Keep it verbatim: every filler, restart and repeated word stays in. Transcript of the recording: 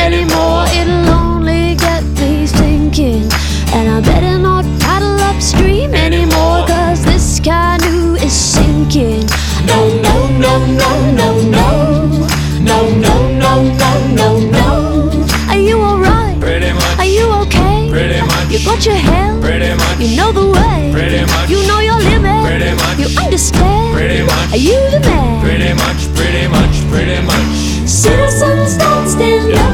anymore. It'll only get me thinking, and I better not paddle upstream anymore, cause this canoe is sinking. No, no, no, no, no, no. No, no, no, no, no, no. Are you alright? Pretty much. Are you okay? Pretty much. You got your help? Pretty much. You know the way? Pretty much. You know